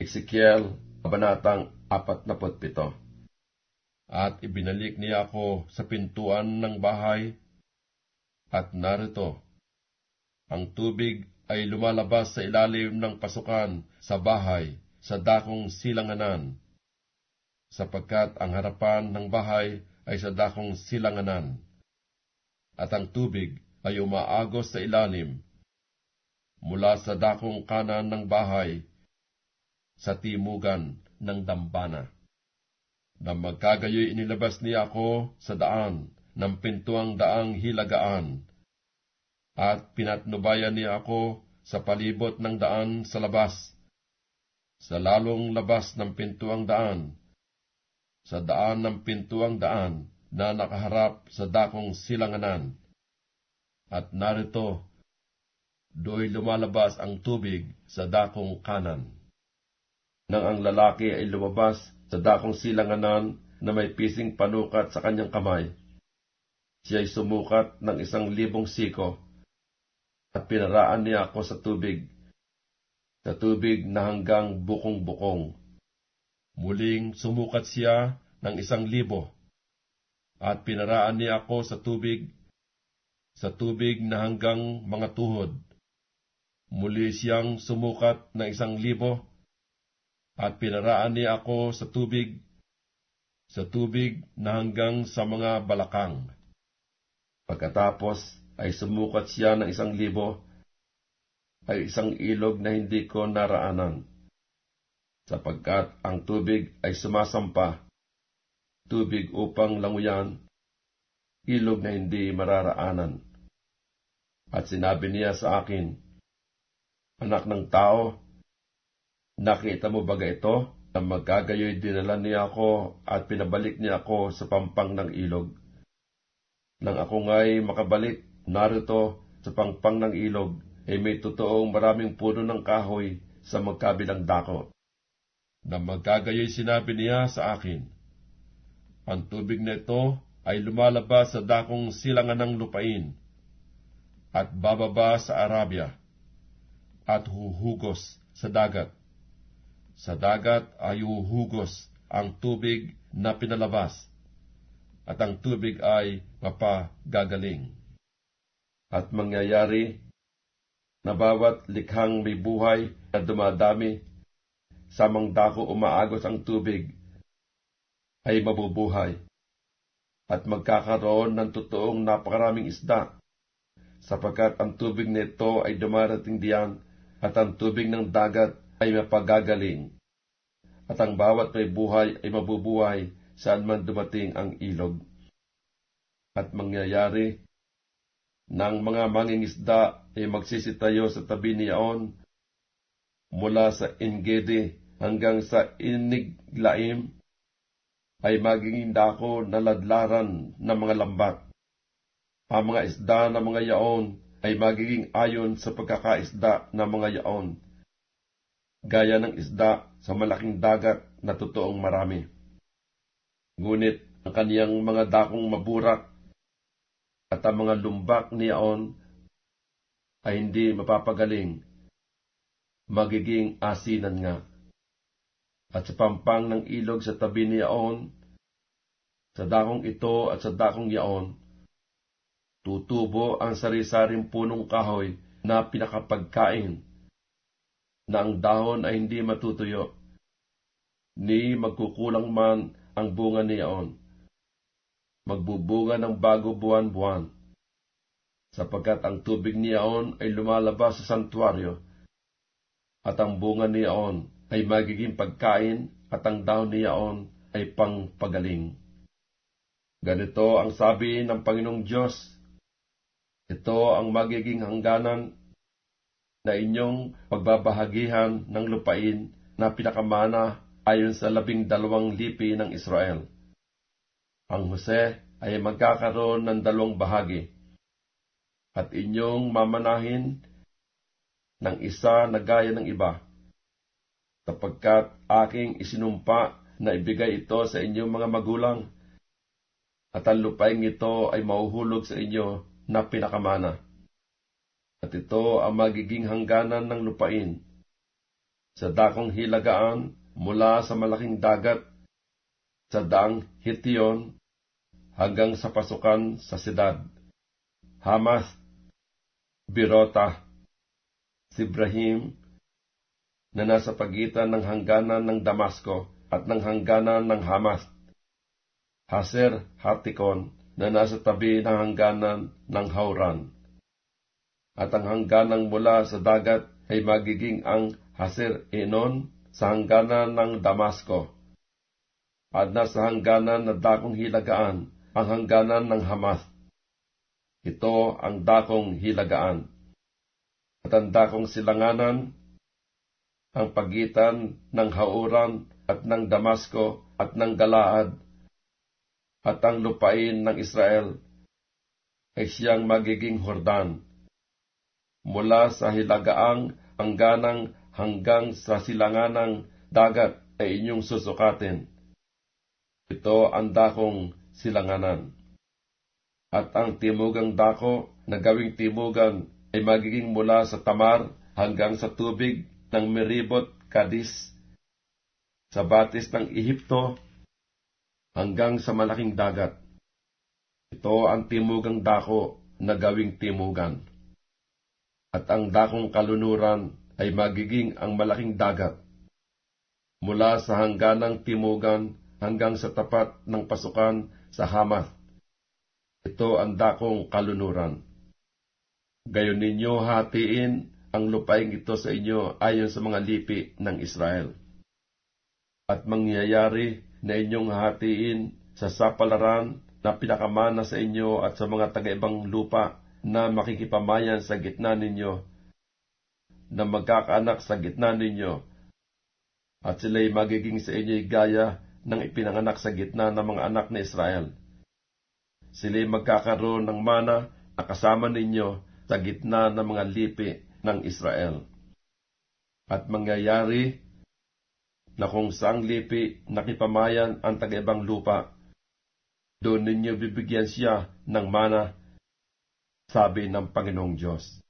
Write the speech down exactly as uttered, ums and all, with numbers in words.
Ezekiel, Kabanatang apat na pito. At ibinalik niya ako sa pintuan ng bahay, at narito, ang tubig ay lumalabas sa ilalim ng pasukan sa bahay, sa dakong silanganan, sapagkat ang harapan ng bahay ay sa dakong silanganan, at ang tubig ay umaagos sa ilalim, mula sa dakong kanan ng bahay, sa timugan ng dambana. Na magkagayoy inilabas niya ako sa daan ng pintuang daang hilagaan, at pinatnubayan niya ako sa palibot ng daan sa labas, sa lalong labas ng pintuang daan, sa daan ng pintuang daan na nakaharap sa dakong silanganan. At narito, do'y lumalabas ang tubig sa dakong kanan. Nang ang lalaki ay lumabas sa dakong silanganan na may pising panukat sa kanyang kamay, siya'y sumukat ng isang libong siko, at pinaraan niya ako sa tubig, sa tubig na hanggang bukong-bukong. Muling sumukat siya ng isang libo, at pinaraan niya ako sa tubig, sa tubig na hanggang mga tuhod. Muli siyang sumukat ng isang libo, at pinaraan niya ako sa tubig, sa tubig na hanggang sa mga balakang. Pagkatapos ay sumukat siya ng isang libo, ay isang ilog na hindi ko naraanan, sapagkat ang tubig ay sumasampa, tubig upang languyan, ilog na hindi mararaanan. At sinabi niya sa akin, Anak ng tao, nakita mo baga ito, na magkagayoy dinala niya ako at pinabalik niya ako sa pampang ng ilog. Nang ako nga'y makabalik, narito sa pangpang ng ilog, ay may totoong maraming puno ng kahoy sa magkabilang dako. Na magkagayoy sinabi niya sa akin, ang tubig na ito ay lumalabas sa dakong silangan ng lupain, at bababa sa Arabia, at huhugos sa dagat. Sa dagat ay huhugos ang tubig na pinalabas, at ang tubig ay mapagagaling. At mangyayari na bawat likhang may buhay na dumadami, sa mang dako umaagos ang tubig, ay mabubuhay, at magkakaroon ng totoong napakaraming isda, sapagkat ang tubig nito ay dumarating diyan, at ang tubig ng dagat ay mapagagaling, at ang bawat may buhay ay mabubuhay saan man dumating ang ilog. At mangyayari, ng mga mangingisda ay magsisitayo sa tabi niyaon, mula sa Engedi hanggang sa Eniglaim, ay magiging dako na ladlaran ng mga lambat. Ang mga isda ng mga yaon ay magiging ayon sa pagkakaisda ng mga yaon, gaya ng isda sa malaking dagat na totoong marami. Ngunit ang kaniyang mga dakong maburak at ang mga lumbak niyaon ay hindi mapapagaling, magiging asinan nga. At sa pampang ng ilog sa tabi niyaon, sa dakong ito at sa dakong yaon, tutubo ang sari-saring punong kahoy na pinakapagkain, na ang dahon ay hindi matutuyo, ni magkukulang man ang bunga niyaon. Magbubunga ng bago buwan-buwan, sapagkat ang tubig niyaon ay lumalabas sa santuaryo, at ang bunga niyaon ay magiging pagkain, at ang dahon niyaon ay pangpagaling. Ganito ang sabi ng Panginoong Diyos, ito ang magiging hangganan na inyong pagbabahagihan ng lupain na pinakamana ayon sa labing dalawang lipi ng Israel. Ang Jose ay magkakaroon ng dalawang bahagi, at inyong mamanahin ng isa na gaya ng iba, sapagkat aking isinumpa na ibigay ito sa inyong mga magulang, at ang lupaing ito ay mahuhulog sa inyo na pinakamana. At ito ang magiging hangganan ng lupain, sa dakong hilagaan mula sa malaking dagat, sa daang Hitiyon, hanggang sa pasukan sa siyudad, Hamas, Birota, Sibrahim, na nasa pagitan ng hangganan ng Damasco at ng hangganan ng Hamas, Haser Hatikon, na nasa tabi ng hangganan ng Hauran. At ang hangganang mula sa dagat ay magiging ang Haser Enon sa hangganan ng Damasco, at nasa hangganan na dakong hilagaan ang hangganan ng Hamas. Ito ang dakong hilagaan. At ang dakong silanganan, ang pagitan ng Hauran at ng Damasco at ng Galaad, at ang lupain ng Israel ay siyang magiging Hordan, mula sa hilagaang hangganang hanggang sa silanganang dagat ay inyong susukatin. Ito ang dakong silanganan. At ang timugang dako na gawing timugan ay magiging mula sa Tamar hanggang sa tubig ng Meribot Kadis, sa batis ng Ehipto hanggang sa malaking dagat. Ito ang timugang dako na gawing timugan. At ang dakong kalunuran ay magiging ang malaking dagat, mula sa hangganang timugan hanggang sa tapat ng pasukan sa Hamas. Ito ang dakong kalunuran. Gayon ninyo hatiin ang lupaing ito sa inyo ayon sa mga lipi ng Israel. At mangyayari na inyong hatiin sa sapalaran na pinakamana sa inyo at sa mga taga-ibang lupa na makikipamayan sa gitna ninyo, na magkakaanak sa gitna ninyo, at sila'y magiging sa inyo'y gaya ng ipinanganak sa gitna ng mga anak ni Israel. Sila'y magkakaroon ng mana na kasama ninyo sa gitna ng mga lipi ng Israel. At mangyayari na kung saang lipi nakipamayan ang taga-ibang lupa, doon ninyo bibigyan siya ng mana, sabi ng Panginoong Diyos.